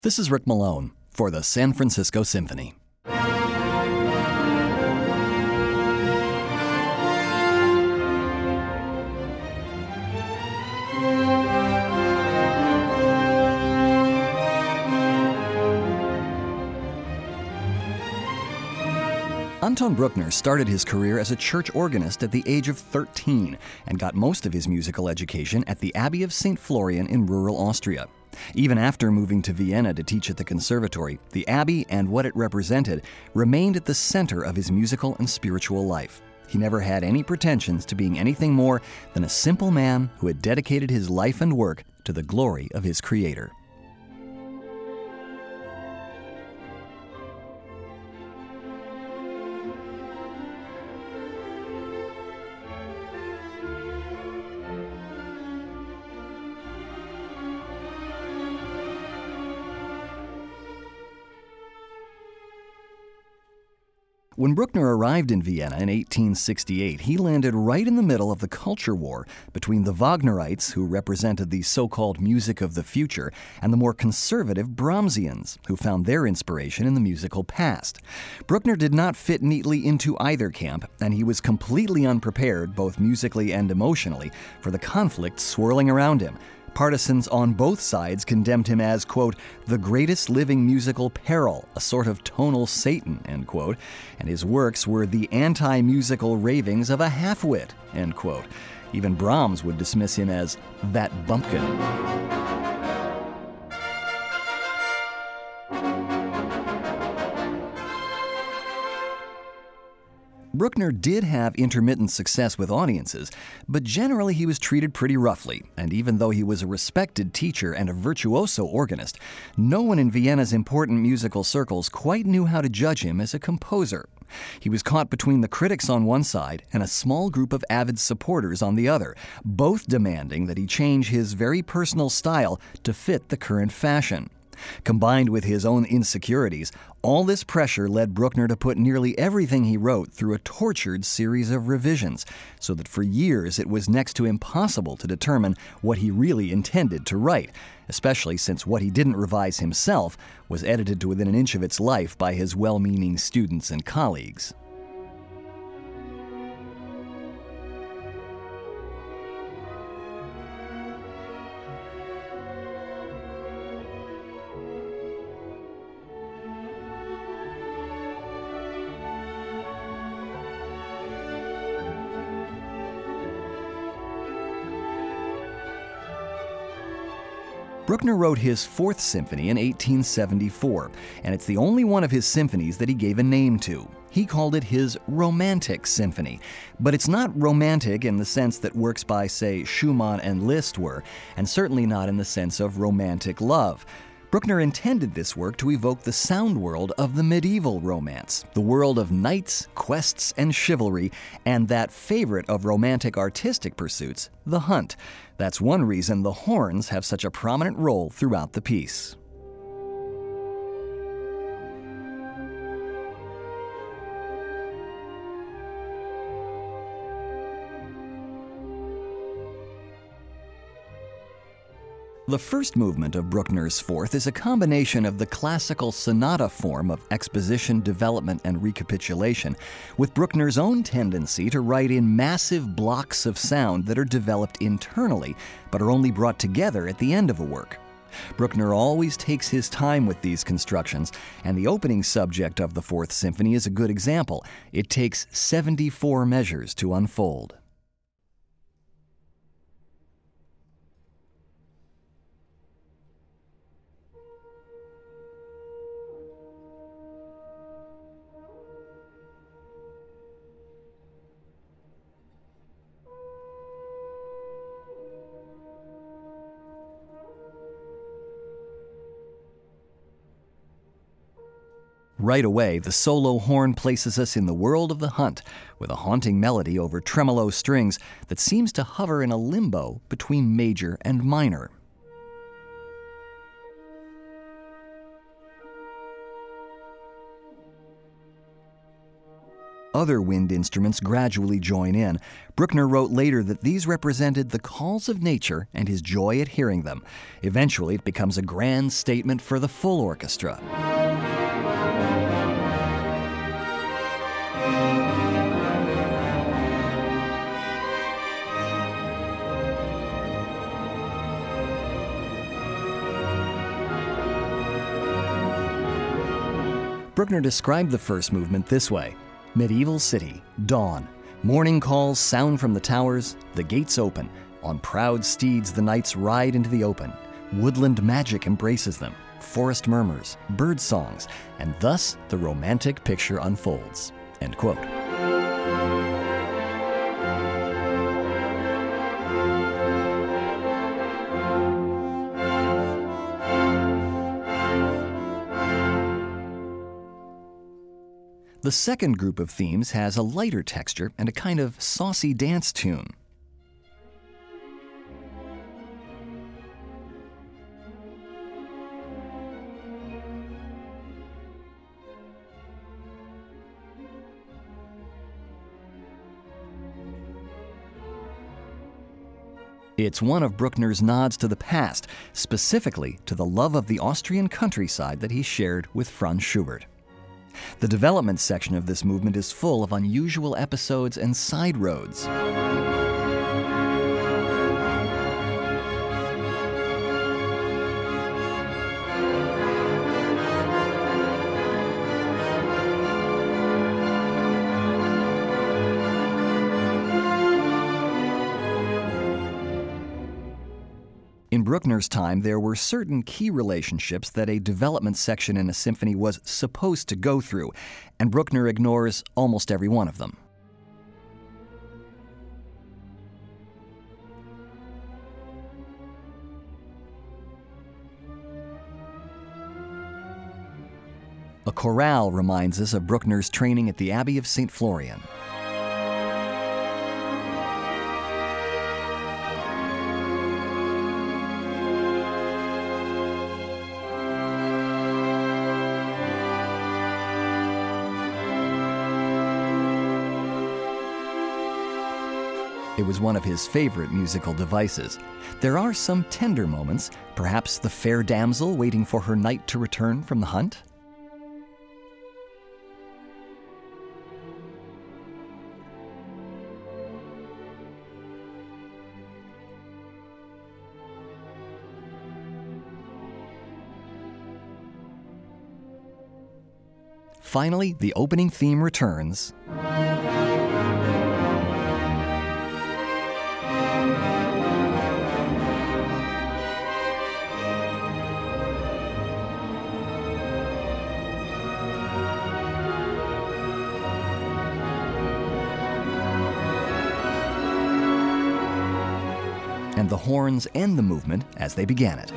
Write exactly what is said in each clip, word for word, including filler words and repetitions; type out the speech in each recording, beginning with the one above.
This is Rick Malone for the San Francisco Symphony. Anton Bruckner started his career as a church organist at the age of thirteen and got most of his musical education at the Abbey of Saint Florian in rural Austria. Even after moving to Vienna to teach at the conservatory, the Abbey and what it represented remained at the center of his musical and spiritual life. He never had any pretensions to being anything more than a simple man who had dedicated his life and work to the glory of his Creator. When Bruckner arrived in Vienna in eighteen sixty-eight, he landed right in the middle of the culture war between the Wagnerites, who represented the so-called music of the future, and the more conservative Brahmsians, who found their inspiration in the musical past. Bruckner did not fit neatly into either camp, and he was completely unprepared, both musically and emotionally, for the conflict swirling around him. Partisans on both sides condemned him as, quote, the greatest living musical peril, a sort of tonal Satan, end quote, and his works were the anti-musical ravings of a half-wit, end quote. Even Brahms would dismiss him as that bumpkin. Bruckner did have intermittent success with audiences, but generally he was treated pretty roughly, and even though he was a respected teacher and a virtuoso organist, no one in Vienna's important musical circles quite knew how to judge him as a composer. He was caught between the critics on one side and a small group of avid supporters on the other, both demanding that he change his very personal style to fit the current fashion. Combined with his own insecurities, all this pressure led Bruckner to put nearly everything he wrote through a tortured series of revisions, so that for years it was next to impossible to determine what he really intended to write, especially since what he didn't revise himself was edited to within an inch of its life by his well-meaning students and colleagues. Bruckner wrote his Fourth Symphony in eighteen seventy-four, and it's the only one of his symphonies that he gave a name to. He called it his Romantic Symphony, but it's not romantic in the sense that works by, say, Schumann and Liszt were, and certainly not in the sense of romantic love. Bruckner intended this work to evoke the sound world of the medieval romance, the world of knights, quests, and chivalry, and that favorite of romantic artistic pursuits, the hunt. That's one reason the horns have such a prominent role throughout the piece. The first movement of Bruckner's Fourth is a combination of the classical sonata form of exposition, development, and recapitulation, with Bruckner's own tendency to write in massive blocks of sound that are developed internally, but are only brought together at the end of a work. Bruckner always takes his time with these constructions, and the opening subject of the Fourth Symphony is a good example. It takes seventy-four measures to unfold. Right away, the solo horn places us in the world of the hunt, with a haunting melody over tremolo strings that seems to hover in a limbo between major and minor. other wind instruments gradually join in. Bruckner wrote later that these represented the calls of nature and his joy at hearing them. Eventually, it becomes a grand statement for the full orchestra. Bruckner described the first movement this way: medieval city, dawn. Morning calls sound from the towers, the gates open. On proud steeds the knights ride into the open. Woodland magic embraces them, forest murmurs, bird songs, and thus the romantic picture unfolds. End quote. The second group of themes has a lighter texture and a kind of saucy dance tune. It's one of Bruckner's nods to the past, specifically to the love of the Austrian countryside that he shared with Franz Schubert. The development section of this movement is full of unusual episodes and side roads. In Bruckner's time, there were certain key relationships that a development section in a symphony was supposed to go through, and Bruckner ignores almost every one of them. A chorale reminds us of Bruckner's training at the Abbey of Saint Florian. It was one of his favorite musical devices. There are some tender moments, perhaps the fair damsel waiting for her knight to return from the hunt. Finally, the opening theme returns. And the horns end the movement as they began it.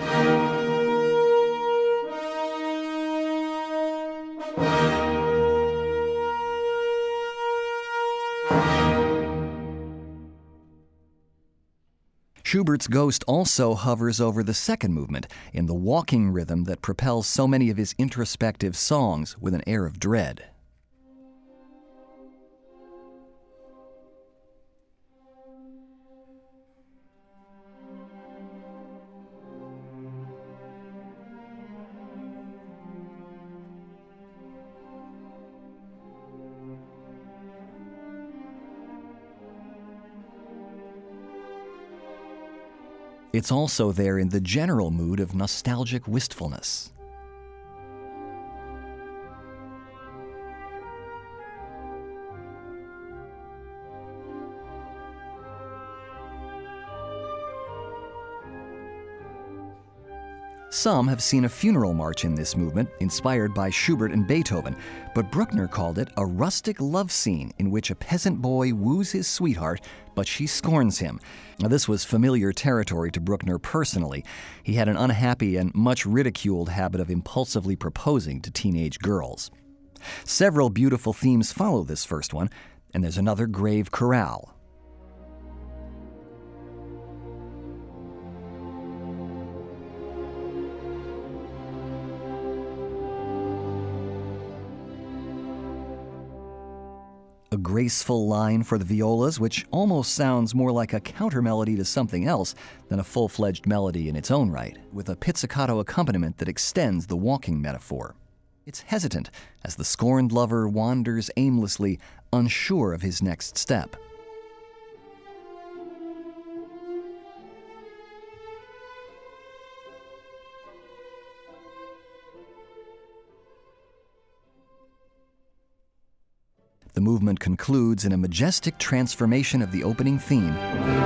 Schubert's Ghost also hovers over the second movement in the walking rhythm that propels so many of his introspective songs with an air of dread. It's also there in the general mood of nostalgic wistfulness. Some have seen a funeral march in this movement, inspired by Schubert and Beethoven, but Bruckner called it a rustic love scene in which a peasant boy woos his sweetheart, but she scorns him. Now, this was familiar territory to Bruckner personally. He had an unhappy and much ridiculed habit of impulsively proposing to teenage girls. Several beautiful themes follow this first one, and there's another grave chorale. A graceful line for the violas, which almost sounds more like a counter-melody to something else than a full-fledged melody in its own right, with a pizzicato accompaniment that extends the walking metaphor. It's hesitant as the scorned lover wanders aimlessly, unsure of his next step. The movement concludes in a majestic transformation of the opening theme,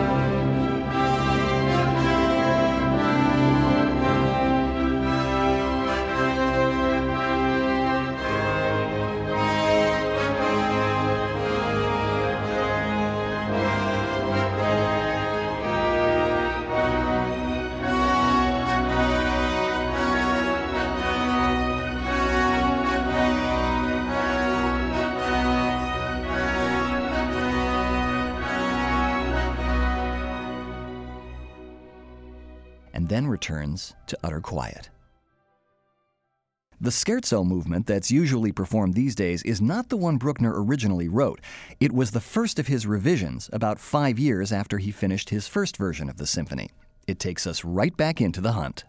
and then returns to utter quiet. The scherzo movement that's usually performed these days is not the one Bruckner originally wrote. It was the first of his revisions, about five years after he finished his first version of the symphony. It takes us right back into the hunt.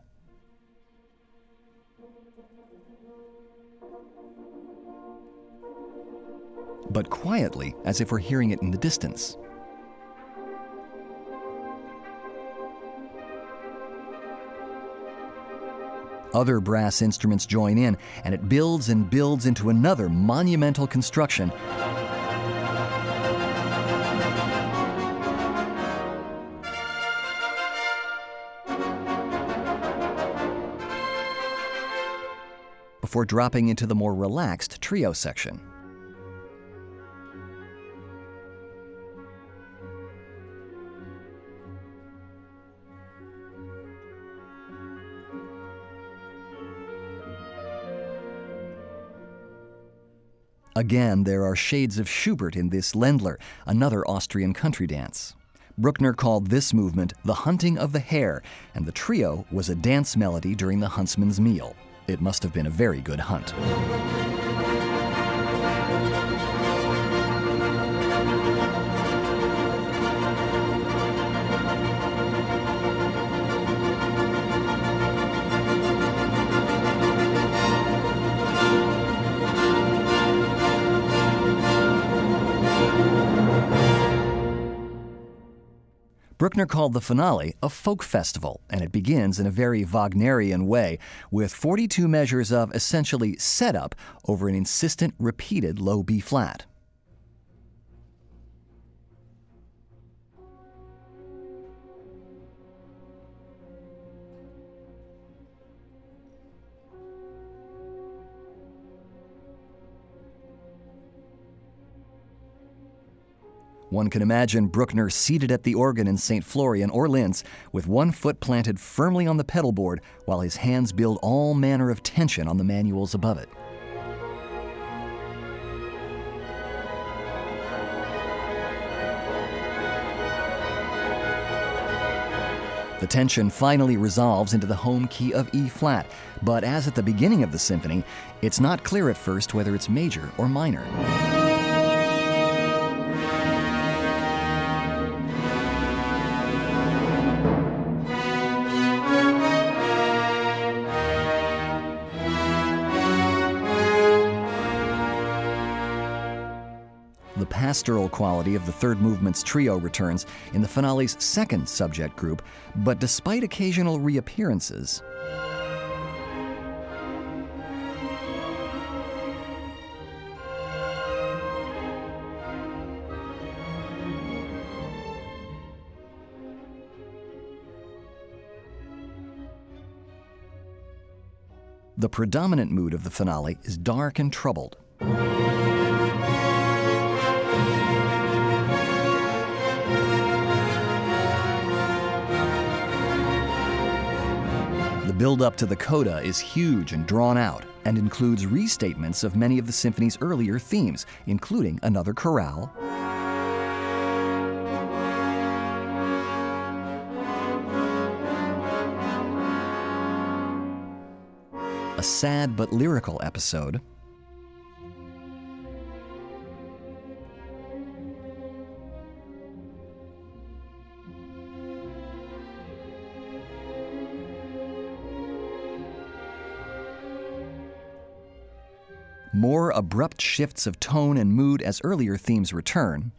But quietly, as if we're hearing it in the distance. Other brass instruments join in, and it builds and builds into another monumental construction. Before dropping into the more relaxed trio section. Again, there are shades of Schubert in this Ländler, another Austrian country dance. Bruckner called this movement the hunting of the hare, and the trio was a dance melody during the huntsman's meal. It must have been a very good hunt. Bruckner called the finale a folk festival, and it begins in a very Wagnerian way, with forty-two measures of essentially setup over an insistent, repeated low B-flat. One can imagine Bruckner seated at the organ in Saint Florian or Linz, with one foot planted firmly on the pedal board while his hands build all manner of tension on the manuals above it. The tension finally resolves into the home key of E-flat, but as at the beginning of the symphony, it's not clear at first whether it's major or minor. The pastoral quality of the third movement's trio returns in the finale's second subject group, but despite occasional reappearances, the predominant mood of the finale is dark and troubled. The build-up to the coda is huge and drawn out, and includes restatements of many of the symphony's earlier themes, including another chorale, a sad but lyrical episode, more abrupt shifts of tone and mood as earlier themes return,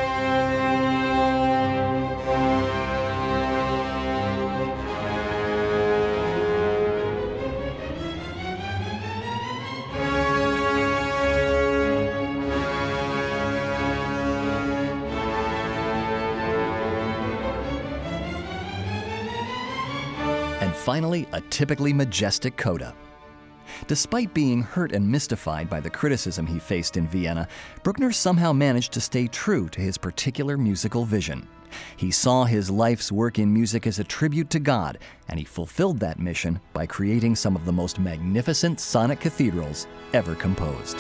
and finally, a typically majestic coda. Despite being hurt and mystified by the criticism he faced in Vienna, Bruckner somehow managed to stay true to his particular musical vision. He saw his life's work in music as a tribute to God, and he fulfilled that mission by creating some of the most magnificent sonic cathedrals ever composed.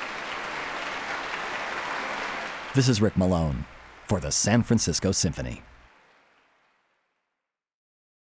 This is Rick Malone for the San Francisco Symphony.